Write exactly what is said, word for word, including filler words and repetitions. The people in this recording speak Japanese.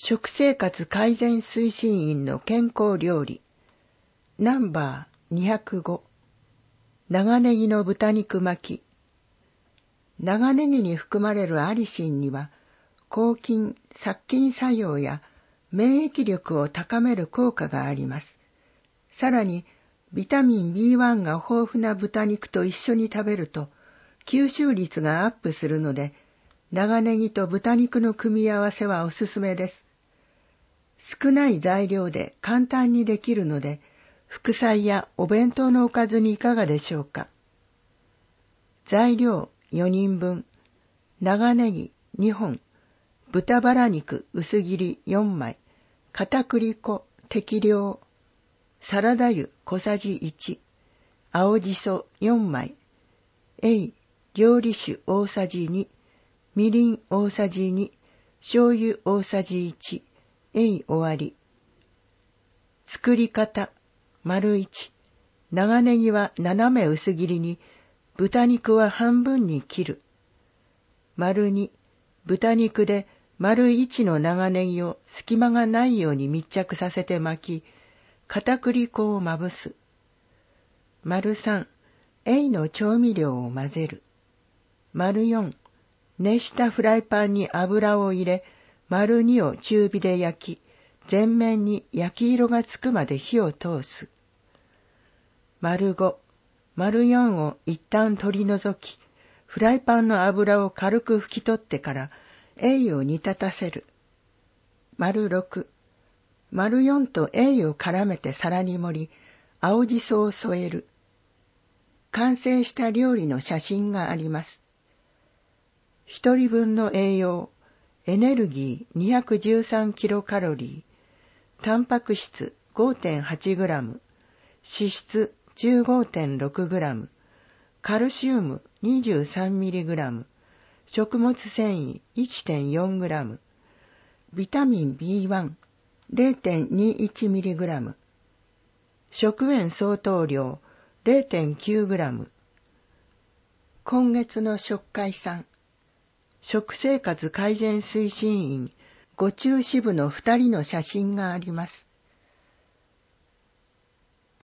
食生活改善推進員の健康料理ナンバーにひゃくご長ネギの豚肉巻き。長ネギに含まれるアリシンには抗菌・殺菌作用や免疫力を高める効果があります。さらにビタミン ビーワン が豊富な豚肉と一緒に食べると吸収率がアップするので、長ネギと豚肉の組み合わせはおすすめです。少ない材料で簡単にできるので、副菜やお弁当のおかずにいかがでしょうか。材料よにんぶん、長ネギにほん、豚バラ肉薄切りよんまい、片栗粉適量、サラダ油小さじいち、青じそよんまい、えい料理酒大さじに、みりん大さじに、醤油大さじいち、えい終わり。作り方、丸いち、長ネギは斜め薄切りに、豚肉は半分に切る。丸に、豚肉で丸いちの長ネギを隙間がないように密着させて巻き、片栗粉をまぶす。丸さん、えいの調味料を混ぜる。丸よん、熱したフライパンに油を入れ、丸にを中火で焼き、全面に焼き色がつくまで火を通す。丸ご、丸よんを一旦取り除き、フライパンの油を軽く拭き取ってから、えいを煮立たせる。丸ろく、丸よんとえいを絡めて皿に盛り、青じそを添える。完成した料理の写真があります。一人分の栄養、エネルギー にひゃくじゅうさんキロカロリー、タンパク質 ごてんはちグラム、脂質 じゅうごてんろくグラム、カルシウム にじゅうさんミリグラム、食物繊維 いってんよんグラム、ビタミン ビーワン れいてんにいちミリグラム、食塩相当量 れいてんきゅうグラム。今月の食会さん、食生活改善推進員ご中支部のふたりの写真があります。